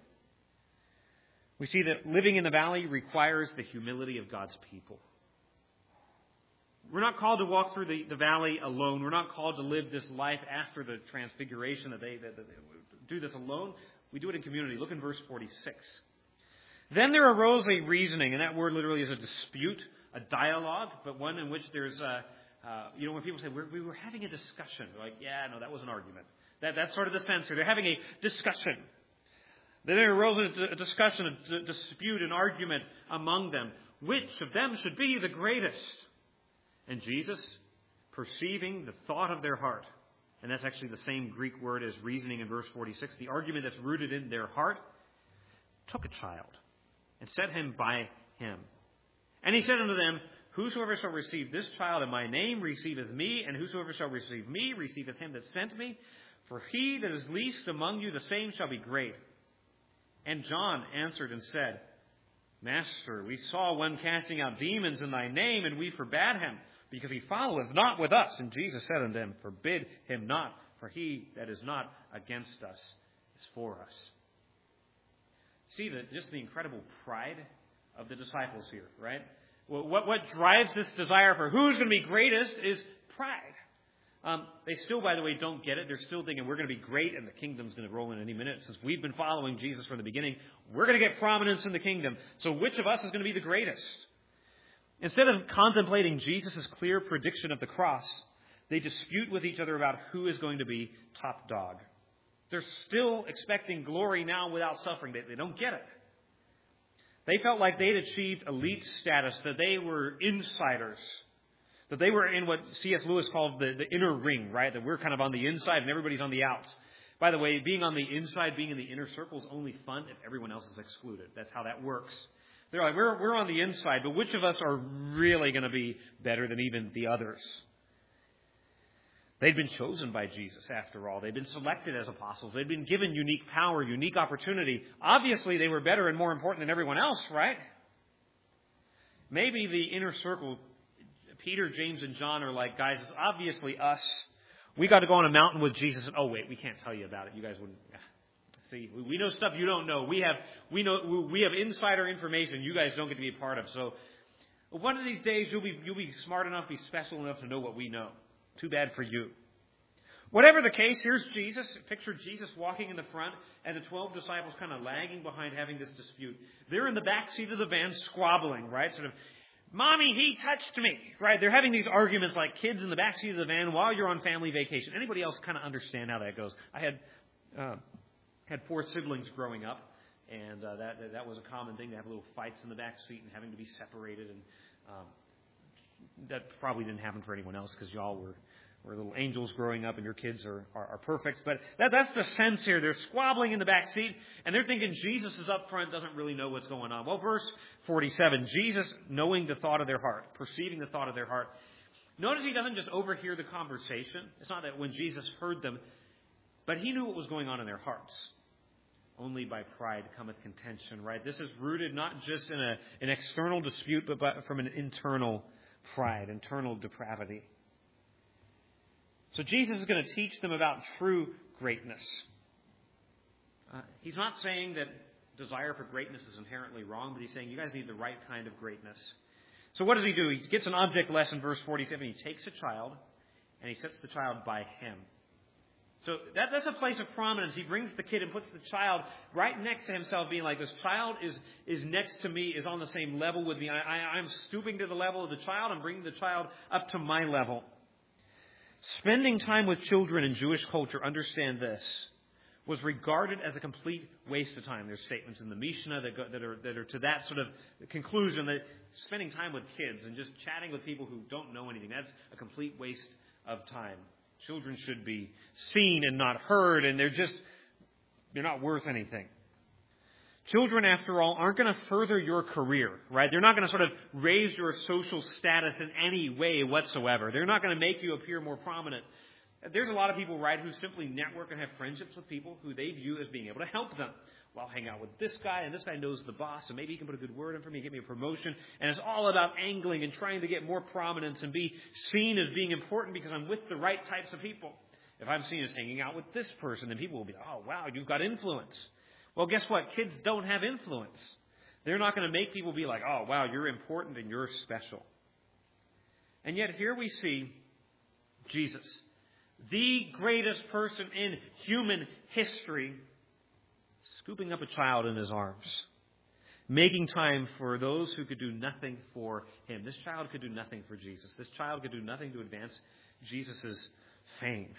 we see that living in the valley requires the humility of God's people. We're not called to walk through the, the valley alone. We're not called to live this life after the transfiguration, that they, that they do this alone. We do it in community. Look in verse forty-six. "Then there arose a reasoning," and that word literally is a dispute, a dialogue, but one in which there's a, uh, you know, when people say, we're, we were having a discussion, they're like, yeah, no, that was an argument. That, that's sort of the sense here. They're having a discussion. Then there arose a discussion, a dispute, an argument among them. Which of them should be the greatest? And Jesus, perceiving the thought of their heart, and that's actually the same Greek word as reasoning in verse forty-six, the argument that's rooted in their heart, took a child and set him by him. And he said unto them, "Whosoever shall receive this child in my name receiveth me, and whosoever shall receive me receiveth him that sent me. For he that is least among you, the same shall be great. And John answered and said, Master, we saw one casting out demons in thy name, and we forbade him, because he followeth not with us. And Jesus said unto them, Forbid him not, for he that is not against us is for us. See the, just the incredible pride of the disciples here, right? Well, what, what drives this desire for who's going to be greatest is pride. Um, they still, by the way, don't get it. They're still thinking we're going to be great and the kingdom's going to roll in any minute. Since we've been following Jesus from the beginning, we're going to get prominence in the kingdom. So which of us is going to be the greatest? Instead of contemplating Jesus' clear prediction of the cross, they dispute with each other about who is going to be top dog. They're still expecting glory now without suffering. They, they don't get it. They felt like they'd achieved elite status, that they were insiders. That they were in what C S Lewis called the, the inner ring, right? That we're kind of on the inside and everybody's on the outs. By the way, being on the inside, being in the inner circle is only fun if everyone else is excluded. That's how that works. They're like, we're, we're on the inside, but which of us are really going to be better than even the others? They'd been chosen by Jesus, after all. They'd been selected as apostles. They'd been given unique power, unique opportunity. Obviously, they were better and more important than everyone else, right? Maybe the inner circle, Peter, James, and John are like, guys, it's obviously us. We got to go on a mountain with Jesus. And, oh, wait, we can't tell you about it. You guys wouldn't. See, we know stuff you don't know. We have we know we have insider information you guys don't get to be a part of. So one of these days you'll be you'll be smart enough, be special enough to know what we know. Too bad for you. Whatever the case, here's Jesus. Picture Jesus walking in the front and the twelve disciples kind of lagging behind having this dispute. They're in the back seat of the van squabbling, right? Sort of, Mommy, he touched me, right? They're having these arguments like kids in the back seat of the van while you're on family vacation. Anybody else kind of understand how that goes? I had uh, had four siblings growing up, and uh, that that was a common thing to have little fights in the back seat and having to be separated. And um, that probably didn't happen for anyone else because y'all were, were little angels growing up and your kids are, are, are perfect. But that, that's the sense here. They're squabbling in the back seat, and they're thinking Jesus is up front, doesn't really know what's going on. Well, verse forty-seven, Jesus, knowing the thought of their heart, perceiving the thought of their heart. Notice he doesn't just overhear the conversation. It's not that when Jesus heard them, but he knew what was going on in their hearts. Only by pride cometh contention, right? This is rooted not just in a, an external dispute, but, but from an internal pride, internal depravity. So Jesus is going to teach them about true greatness. Uh, he's not saying that desire for greatness is inherently wrong, but he's saying you guys need the right kind of greatness. So what does he do? He gets an object lesson, verse forty-seven. He takes a child, and he sets the child by him. So that, that's a place of prominence. He brings the kid and puts the child right next to himself, being like, this child is, is next to me, is on the same level with me. I, I, I'm stooping to the level of the child. I'm bringing the child up to my level. Spending time with children in Jewish culture, understand this, was regarded as a complete waste of time. There's statements in the Mishnah that, go, that, are, that are to that sort of conclusion that spending time with kids and just chatting with people who don't know anything, that's a complete waste of time. Children should be seen and not heard, and they're just, they're not worth anything. Children, after all, aren't going to further your career, right? They're not going to sort of raise your social status in any way whatsoever. They're not going to make you appear more prominent. There's a lot of people, right, who simply network and have friendships with people who they view as being able to help them. Well, I'll hang out with this guy, and this guy knows the boss, and maybe he can put a good word in for me, get me a promotion. And it's all about angling and trying to get more prominence and be seen as being important because I'm with the right types of people. If I'm seen as hanging out with this person, then people will be, oh, wow, you've got influence. Well, guess what? Kids don't have influence. They're not going to make people be like, oh, wow, you're important and you're special. And yet here we see Jesus, the greatest person in human history, scooping up a child in his arms, making time for those who could do nothing for him. This child could do nothing for Jesus. This child could do nothing to advance Jesus' fame.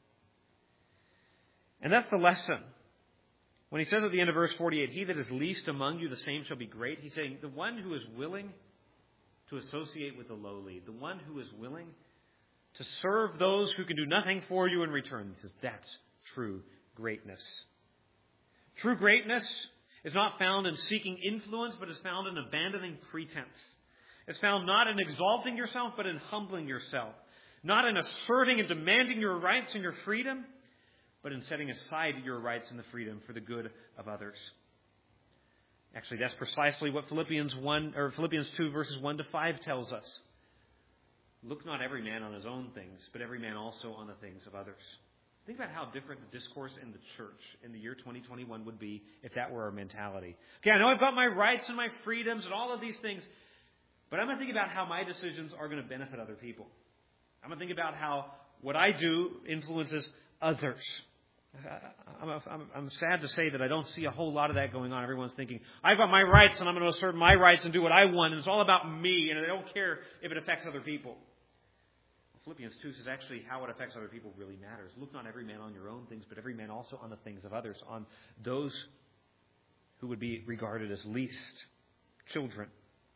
And that's the lesson. When he says at the end of verse forty-eight, he that is least among you, the same shall be great. He's saying the one who is willing to associate with the lowly, the one who is willing to serve those who can do nothing for you in return. He says that's true greatness. True greatness is not found in seeking influence, but is found in abandoning pretense. It's found not in exalting yourself, but in humbling yourself. Not in asserting and demanding your rights and your freedom, but in setting aside your rights and the freedom for the good of others. Actually, that's precisely what Philippians one or Philippians two verses one to five tells us. Look not every man on his own things, but every man also on the things of others. Think about how different the discourse in the church in the year twenty twenty-one would be if that were our mentality. Okay, I know I've got my rights and my freedoms and all of these things, but I'm going to think about how my decisions are going to benefit other people. I'm going to think about how what I do influences others. I'm, I'm, I'm sad to say that I don't see a whole lot of that going on. Everyone's thinking, I've got my rights and I'm going to assert my rights and do what I want, and it's all about me, and I don't care if it affects other people. Philippians two says actually how it affects other people really matters. Look not every man on your own things, but every man also on the things of others, on those who would be regarded as least, children.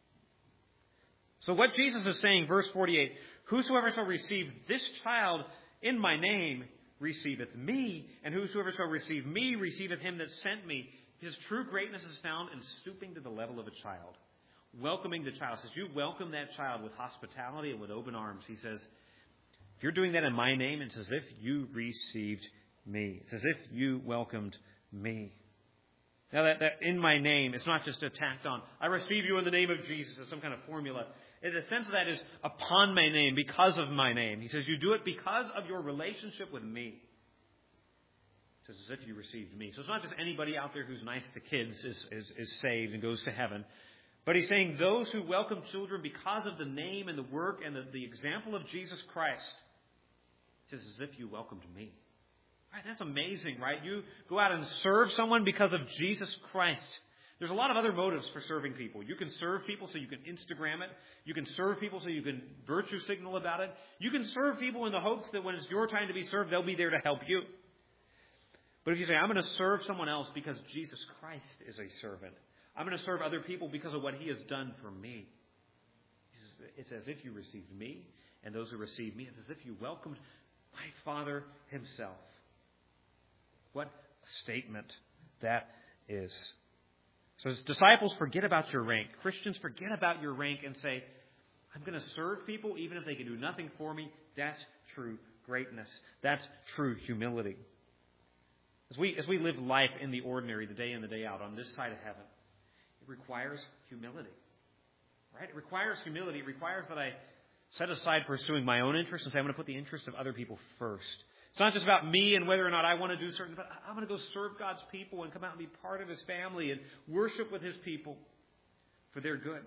So what Jesus is saying, verse forty-eight, whosoever shall receive this child in my name receiveth me, and whosoever shall receive me receiveth him that sent me. His true greatness is found in stooping to the level of a child, welcoming the child. He says, you welcome that child with hospitality and with open arms. He says, if you're doing that in my name, it's as if you received me. It's as if you welcomed me. Now, that, that in my name, it's not just a tacked on, I receive you in the name of Jesus as some kind of formula. In the sense of that is upon my name, because of my name. He says, you do it because of your relationship with me. He says, as if you received me. So it's not just anybody out there who's nice to kids is, is, is saved and goes to heaven. But he's saying those who welcome children because of the name and the work and the, the example of Jesus Christ. He says, as if you welcomed me. Right, that's amazing, right? You go out and serve someone because of Jesus Christ. There's a lot of other motives for serving people. You can serve people so you can Instagram it. You can serve people so you can virtue signal about it. You can serve people in the hopes that when it's your time to be served, they'll be there to help you. But if you say, I'm going to serve someone else because Jesus Christ is a servant. I'm going to serve other people because of what he has done for me. He says, it's as if you received me, and those who receive me, it's as if you welcomed my Father himself. What a statement that is. So as disciples, forget about your rank. Christians, forget about your rank and say, I'm going to serve people even if they can do nothing for me. That's true greatness. That's true humility. As we, as we live life in the ordinary, the day in, the day out, on this side of heaven, it requires humility. Right? It requires humility. It requires that I set aside pursuing my own interests and say, I'm going to put the interests of other people first. It's not just about me and whether or not I want to do certain, but I'm going to go serve God's people and come out and be part of his family and worship with his people for their good.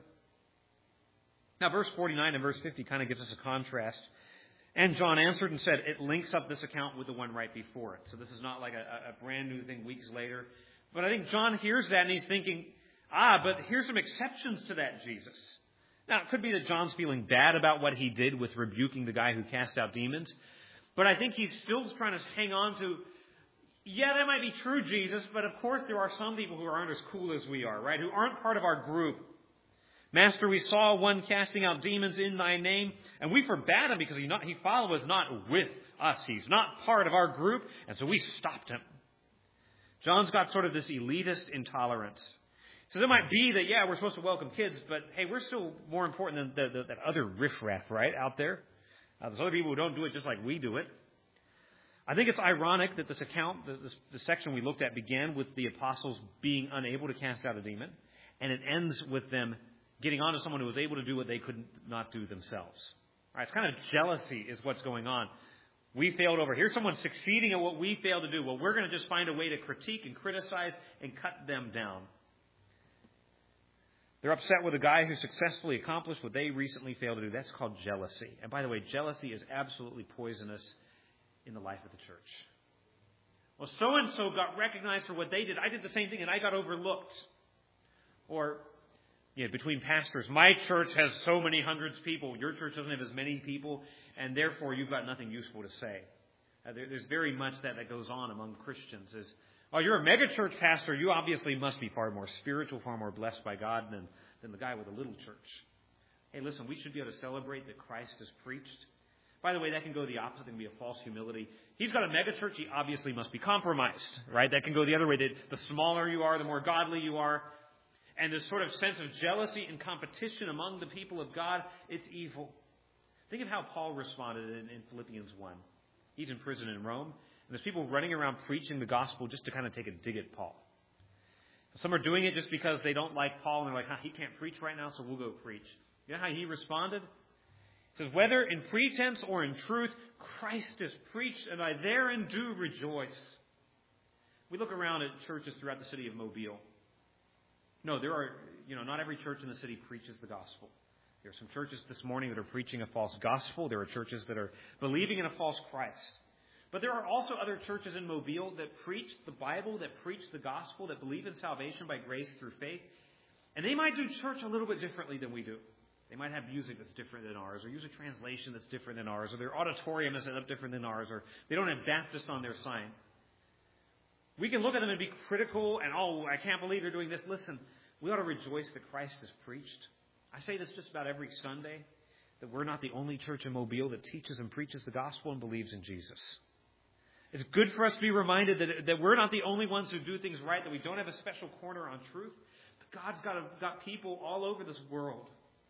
Now, verse forty-nine and verse fifty kind of gives us a contrast. And John answered and said, it links up this account with the one right before it. So this is not like a, a brand new thing weeks later. But I think John hears that and he's thinking, ah, but here's some exceptions to that, Jesus. Now, it could be that John's feeling bad about what he did with rebuking the guy who cast out demons. But I think he's still trying to hang on to, yeah, that might be true, Jesus, but of course there are some people who aren't as cool as we are, right? Who aren't part of our group. Master, we saw one casting out demons in thy name, and we forbade him because he, not, he followeth not with us. He's not part of our group, and so we stopped him. John's got sort of this elitist intolerance. So it might be that, yeah, we're supposed to welcome kids, but hey, we're still more important than the, the, that other riffraff, right, out there. Uh, there's other people who don't do it just like we do it. I think it's ironic that this account, the, this, the section we looked at, began with the apostles being unable to cast out a demon, and it ends with them getting on to someone who was able to do what they could not do themselves. All right, it's kind of jealousy is what's going on. We failed over. Here's someone succeeding at what we failed to do. Well, we're going to just find a way to critique and criticize and cut them down. They're upset with a guy who successfully accomplished what they recently failed to do. That's called jealousy. And by the way, jealousy is absolutely poisonous in the life of the church. Well, so-and-so got recognized for what they did. I did the same thing and I got overlooked. Or, yeah, between pastors, my church has so many hundreds of people. Your church doesn't have as many people, and therefore you've got nothing useful to say. Uh, there, there's very much that that goes on among Christians. Is, oh, you're a megachurch pastor. You obviously must be far more spiritual, far more blessed by God than, than the guy with a little church. Hey, listen, we should be able to celebrate that Christ has preached. By the way, that can go the opposite. That can be a false humility. He's got a megachurch. He obviously must be compromised, right? That can go the other way. That the smaller you are, the more godly you are. And this sort of sense of jealousy and competition among the people of God, it's evil. Think of how Paul responded in, in Philippians one. He's in prison in Rome. there's people running around preaching the gospel just to kind of take a dig at Paul. Some are doing it just because they don't like Paul and they're like, huh, he can't preach right now, so we'll go preach. You know how he responded? He says, whether in pretense or in truth, Christ is preached, and I therein do rejoice. We look around at churches throughout the city of Mobile. No, there are, you know, not every church in the city preaches the gospel. There are some churches this morning that are preaching a false gospel. There are churches that are believing in a false Christ. But there are also other churches in Mobile that preach the Bible, that preach the gospel, that believe in salvation by grace through faith. And they might do church a little bit differently than we do. They might have music that's different than ours, or use a translation that's different than ours, or their auditorium is set up different than ours, or they don't have Baptist on their sign. We can look at them and be critical and, oh, I can't believe they're doing this. Listen, we ought to rejoice that Christ is preached. I say this just about every Sunday, that we're not the only church in Mobile that teaches and preaches the gospel and believes in Jesus. It's good for us to be reminded that, that we're not the only ones who do things right, that we don't have a special corner on truth. But God's got, a, got people all over this world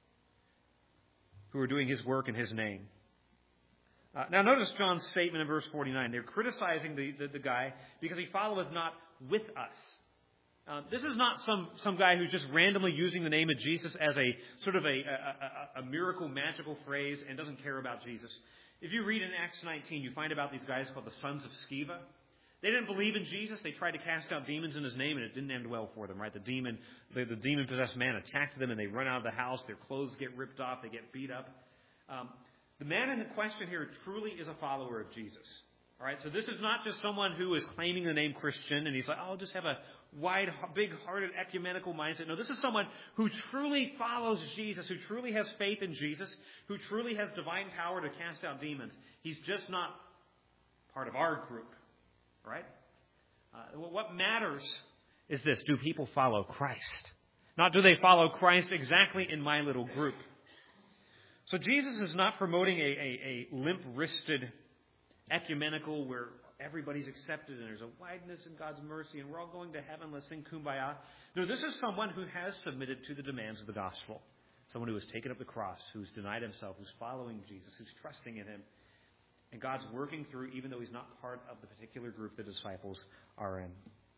who are doing His work in His name. Uh, now notice John's statement in verse forty-nine. They're criticizing the, the, the guy because he followeth not with us. Uh, this is not some, some guy who's just randomly using the name of Jesus as a sort of a, a, a, a miracle, magical phrase and doesn't care about Jesus. If you read in Acts nineteen, you find about these guys called the sons of Sceva. They didn't believe in Jesus. They tried to cast out demons in His name, and it didn't end well for them, right? The demon, the, the demon-possessed man attacked them, and they run out of the house. Their clothes get ripped off. They get beat up. Um, the man in the question here truly is a follower of Jesus. All right, so this is not just someone who is claiming the name Christian, and he's like, oh, I'll just have a wide, big-hearted, ecumenical mindset. No, this is someone who truly follows Jesus, who truly has faith in Jesus, who truly has divine power to cast out demons. He's just not part of our group. Right? Uh, what matters is this. Do people follow Christ? Not do they follow Christ exactly in my little group. So Jesus is not promoting a, a, a limp-wristed ecumenical where everybody's accepted and there's a wideness in God's mercy and we're all going to heaven, let's sing Kumbaya. No, this is someone who has submitted to the demands of the gospel. Someone who has taken up the cross, who's denied himself, who's following Jesus, who's trusting in Him. And God's working through, even though He's not part of the particular group the disciples are in.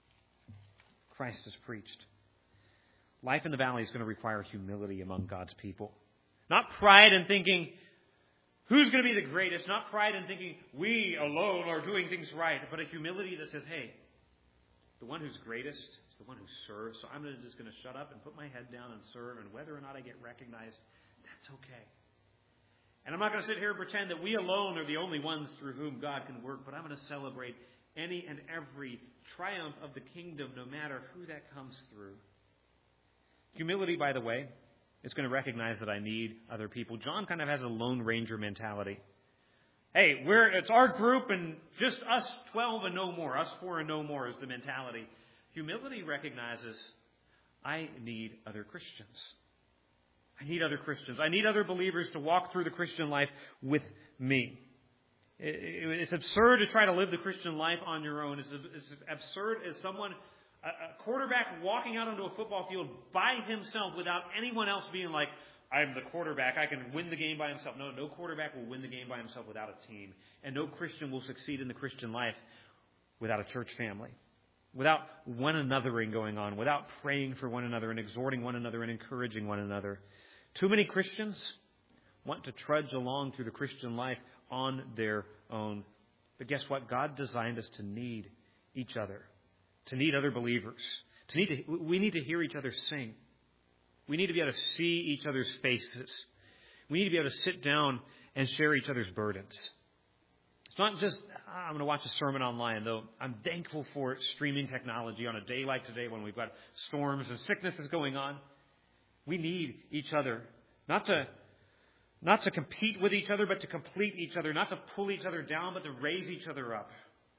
Christ is preached. Life in the valley is going to require humility among God's people. Not pride in thinking, who's going to be the greatest? Not pride in thinking, we alone are doing things right. But a humility that says, hey, the one who's greatest is the one who serves. So I'm just going to shut up and put my head down and serve. And whether or not I get recognized, that's okay. And I'm not going to sit here and pretend that we alone are the only ones through whom God can work, but I'm going to celebrate any and every triumph of the kingdom, no matter who that comes through. Humility, by the way, is going to recognize that I need other people. John kind of has a Lone Ranger mentality. Hey, we're it's our group and just us twelve and no more. Us four and no more is the mentality. Humility recognizes I need other Christians. I need other Christians. I need other believers to walk through the Christian life with me. It's absurd to try to live the Christian life on your own. It's as absurd as someone, a quarterback walking out onto a football field by himself without anyone else being like, I'm the quarterback, I can win the game by himself. No, no quarterback will win the game by himself without a team. And no Christian will succeed in the Christian life without a church family. Without one anothering going on, without praying for one another and exhorting one another and encouraging one another. Too many Christians want to trudge along through the Christian life on their own. But guess what? God designed us to need each other, to need other believers. To need to, we need to hear each other sing. We need to be able to see each other's faces. We need to be able to sit down and share each other's burdens. It's not just, ah, I'm going to watch a sermon online, though I'm thankful for streaming technology on a day like today when we've got storms and sicknesses going on. We need each other, not to not to compete with each other, but to complete each other, not to pull each other down, but to raise each other up.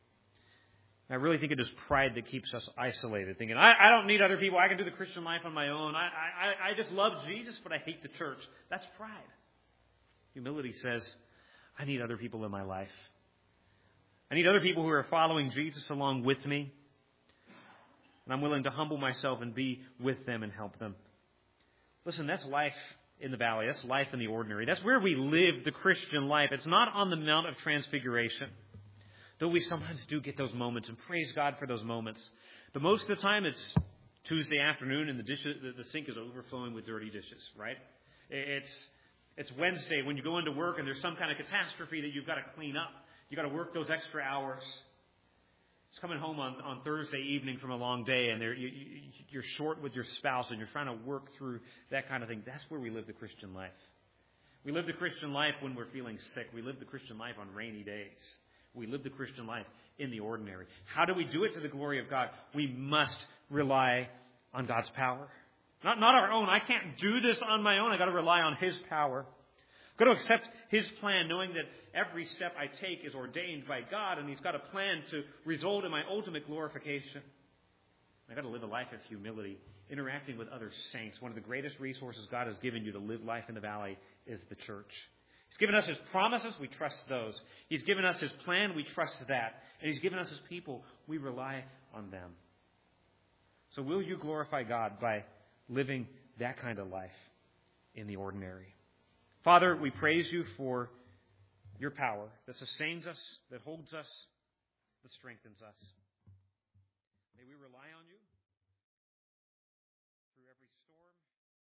I really think it is pride that keeps us isolated, thinking, I, I don't need other people. I can do the Christian life on my own. I, I, I just love Jesus, but I hate the church. That's pride. Humility says, I need other people in my life. I need other people who are following Jesus along with me. And I'm willing to humble myself and be with them and help them. Listen, that's life in the valley. That's life in the ordinary. That's where we live the Christian life. It's not on the Mount of Transfiguration. Though we sometimes do get those moments, and praise God for those moments. But most of the time it's Tuesday afternoon and the dishes, the, the sink is overflowing with dirty dishes, right? It's it's Wednesday when you go into work and there's some kind of catastrophe that you've got to clean up. You've got to work those extra hours. It's coming home on, on Thursday evening from a long day and you, you, you're short with your spouse and you're trying to work through that kind of thing. That's where we live the Christian life. We live the Christian life when we're feeling sick. We live the Christian life on rainy days. We live the Christian life in the ordinary. How do we do it to the glory of God? We must rely on God's power. Not, not our own. I can't do this on my own. I've got to rely on His power. I've got to accept His plan, knowing that every step I take is ordained by God, and He's got a plan to result in my ultimate glorification. I've got to live a life of humility, interacting with other saints. One of the greatest resources God has given you to live life in the valley is the church. He's given us His promises, we trust those. He's given us His plan, we trust that. And He's given us His people, we rely on them. So will you glorify God by living that kind of life in the ordinary? Father, we praise You for Your power that sustains us, that holds us, that strengthens us.